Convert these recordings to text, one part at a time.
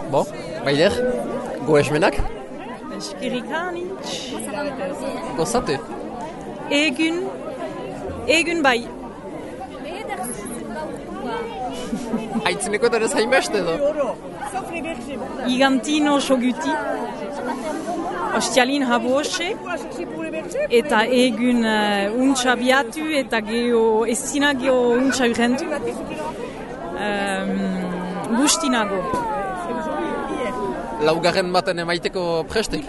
Bo, baider, goesmenak? Eskerikanik. Gozate? Egun bai. Aitzineko eta ez hainbeste edo? Igantino soguti. Ostialin haboxe. Eta egun untxa biatu eta geho estina geho untxa urrentu. Gustinago. Laugarren baten emaiteko prestek?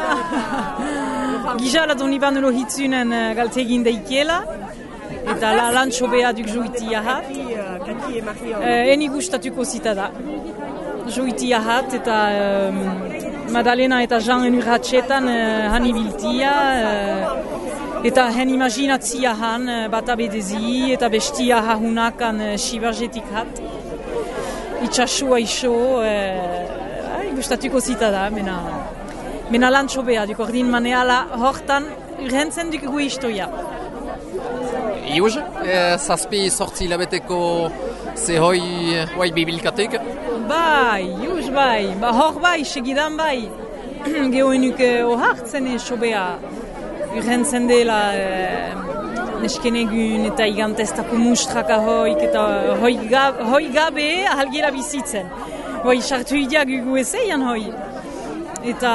Gizala doniban hitzunen galtegin daikiela. Eta lantxo beha duk joiti ahat. Eni gustatuko zita da. Joiti ahat eta Madalena eta Jean enurratxetan hanibiltia. Eta hen imaginatzia han bata bedezi eta bestia hahunakan sibarjetik hat. Itxasua iso, gustatuko zita da, mena lantxo beha duk ordin maneala hortan urhentzen duk gu istoia. Iuz, zazpi sortzi hilabeteko zehoi bibilkatek? Bai, iuz bai, hor bai, segidan bai. Gehoenuk ohartzen eso beha. Urhentzen dela neskenegun eta igantestako mustraka hoik eta hoi gabe ahalgera bizitzen. Hoi sartu idiak gugu ezeian hoi. Eta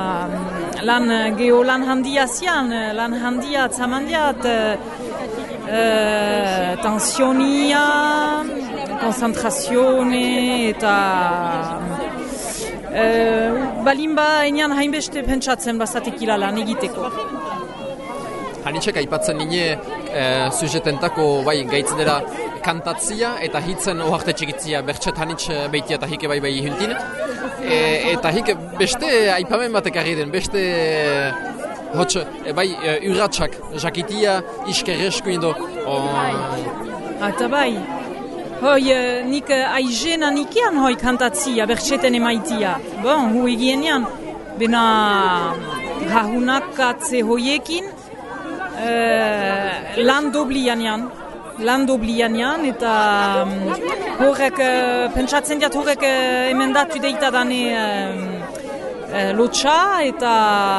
geho lan handia zian, lan handia tzamandiat, tensionia, konzentrazione eta balinba enean hainbeste pentsatzen bazatekila lan egiteko. Hanitxek aipatzen nine sujetentako gaitz dela kantatzia eta hitzen oharte txikitzia bertxet hanitx beitia eta hike bai huntin. Eta hike beste aipamen batek argi den, beste urratxak, jakitia iskerresku indo. Eta bai, nik aizena nikean hoi kantatzia bertxeten emaitia. Bon, hu egienean, bena hahunakatze hoiekin, lan doblianean eta horrek, pentsatzen diat horrek emendatu deita dane lotxa eta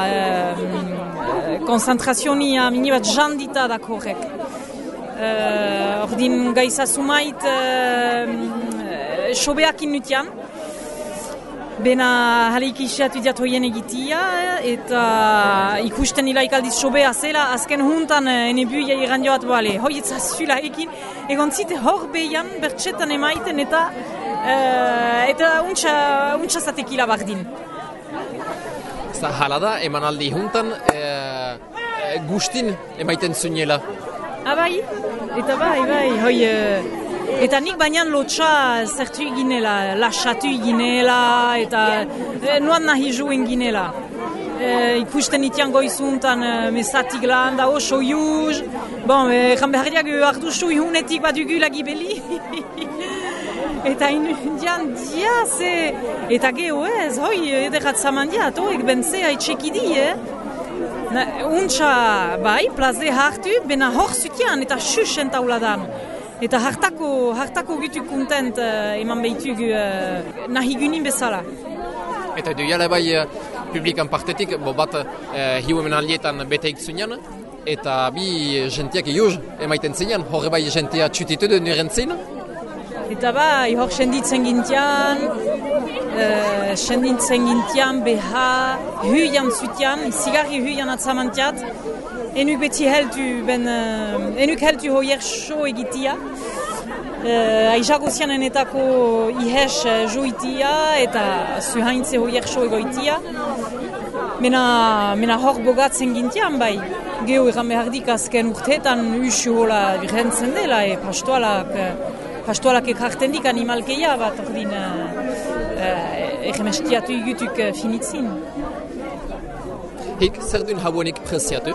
konzentrazionia mini bat jandita dak horrek. Ordin gaizazumait sobeakin nutian. Bena haleik isiatu diat hoien egitia eta ikusten ilaik aldiz sobea zela azken juntan enebuia irandioat bale. Hoi etzazula ekin egon zite hor behian bertxetan emaiten eta untxa zatekila bardin. Hala da, emanaldi juntan gustin emaiten zunela. Bai, eta bai, hoi... Eta nik bainan lotxa zertu ginela, lasatu ginela, eta nuan nahi juen ginela. Ikusten itian goizuntan mesatik lan da oso juz. Bon, egan beharriak ardu sui hunetik bat dugu lagibeli. Eta indian diaz, eta geho ez, hoi ederat zamandiat, hoek bentzea etxekidi, Untxa, bai, plaze hartu, bena hor zutian eta xuxen tauladan. Eta hartako gitu kontent eman behitug nahi gunin bezala. Eta duiala bai publikan partetik, bat hiu emenaldietan beteik zunean, eta bi jentiak iuz emaiten zinean, horre bai jentia txutitu du niren zin. Eta bai, hor senditzen gintian beha, huian zutian, zigarri huian atzamantiat, enuk beti enuk heltu hoier so egitia. Aizago zianenetako ihes joitia eta zuhaintze hoier so egoitia. Mena hor bogatzen gintian bai. Geho egan behardik azken urteetan usu hola birrentzen dela, pastoalak ekarten dik animalkeia bat ordin erremestiatu igutuk finitzin. Hik, zer duen hauenik preziatu?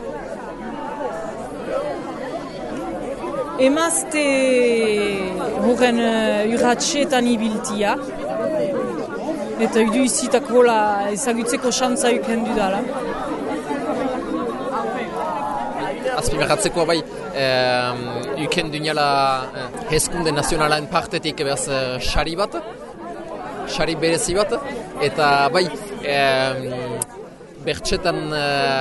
Emazte horren urratxetan ibiltia. Eta idu izitako ezagutzeko xantza ukendu dala. Azpimarratzeko bai, ukendu niala hezkunde nazionalaen partetik ebaz sari bat. sari berezi bat, eta bai, bertxetan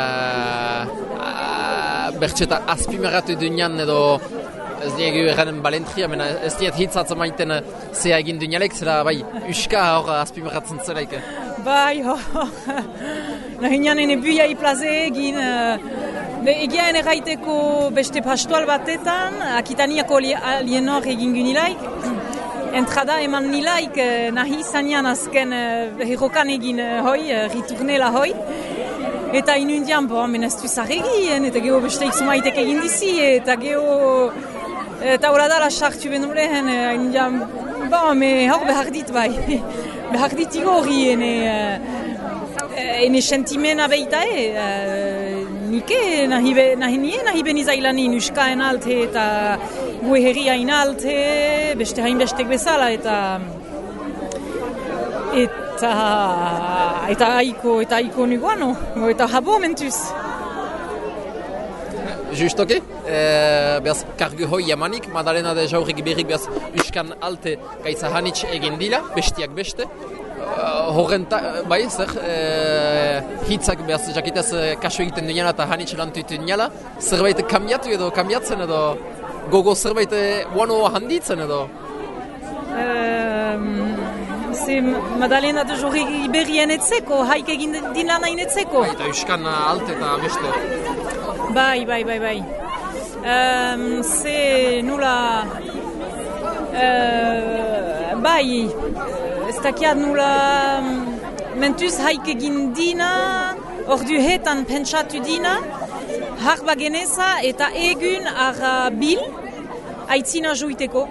azpimarratu duenean edo ez diegu erranen balentria, mena ez diet hitzatzen maiten zea egin duenalek, zera bai, uska hor azpimarratzen zelaik. Bai, nahinean ene buiai plaze egin, egian erraiteko beste pastoal batetan, Akitaniako alienor egin gynilaik, entrada eman nilaik nahi zanean azken herrokan egin hoi, riturnela hoi, eta inundian, menaztu zarregien, eta geho beste ikzumaitek egin dizi, eta geho, eta hori dara sartu benurehen, inundian, hor behar dit bai, behar dit igorri, ene sentimena beita nike nahi benizailanin uskaen alte eta gue herriain alte, beste hainbestek bezala, eta aiko nuguano, eta habo mentuz. Justoki, behaz kargu hoi jamanik, Madalena de jaurrik berrik behaz uskan alte gaitza hanitz egin dila, bestiak beste. Bai, zer, hitzak behaz jakitaz kaso egiten duenala eta hanitz lantu duenala, zerbait kambiatu edo kambiatzen edo gogo zerbait guano handitzen edo? Madalena de jaurrik berrien etzeko, haik egin dinlana inetzeko. Eta uskan alte eta beste. Bai. Ze nula... bai, ez dakiat nula... mentuz haik egin dina, ordu hetan pentsatu dina, har bageneza eta egun ar bil, aitzina joiteko.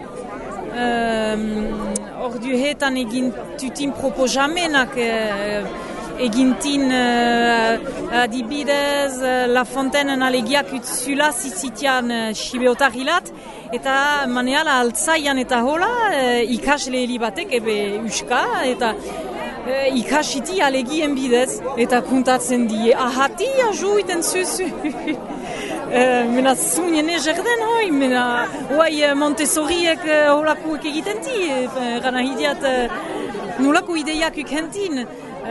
Ordu hetan egin tutin proposamenak, egintin adibidez La Fontainen alegiak utzula zizitian sibeotarilat, eta maneala altzaian eta hola ikasle helibatek ebe uska, eta ikasiti alegien bidez, eta kuntatzen die, ahatia joiten zuzu. Mena zunien egerden hoi, mena hoai Montessoriek holakuek egiten di, gana hidiat nolako ideiak ukentin.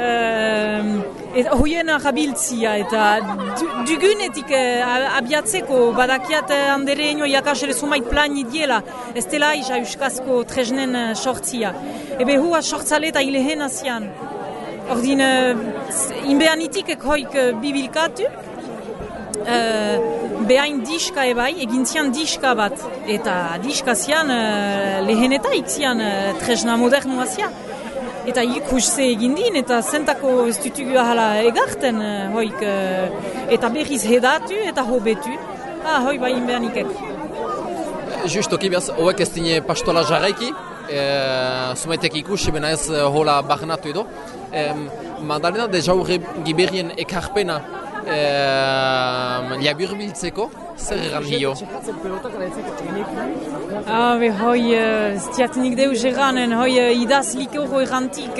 Hoien arabiltzia eta dugunetik abiatzeko badakiat andereño jakasele sumait plani diela, ez dela isa euskazko tresnen sortzia. Ebe hua sortzaleta ilehen azian. Ordin, inbeanitik hoik bibilkatu, behain diska ebai, egintzian diska bat, eta diska zian lehenetaik zian tresna modernua zian. Eta ikusze egin din, eta zentako ez dutugu ahala egarten, hoik, eta berriz hedatu eta hobetu. Hoi bai inbeanikek. Justoki behaz, hoek ez dine pastola jarraiki, zumaitek ikusi, bena ez hola barnatu edo. Madalena de jaurre giberien ekarpena liaburbiltzeko, zer eran hio? Hoi, stiatnik deus eranen, hoi idaz likoro erantik,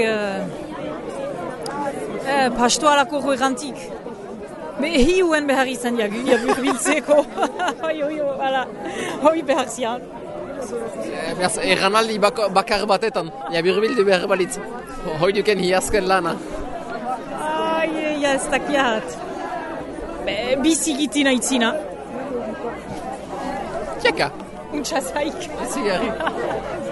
pastoalako erantik. Hiuen behar izan jagu, liaburbiltzeko. Hoi behar zian. Erranaldi bakar batetan, liaburbildu behar balitz. Hoi duken hiazken lana. Ez dakiat. Bizigitin aitzina. Txeka. Untxazaik. Zigarri.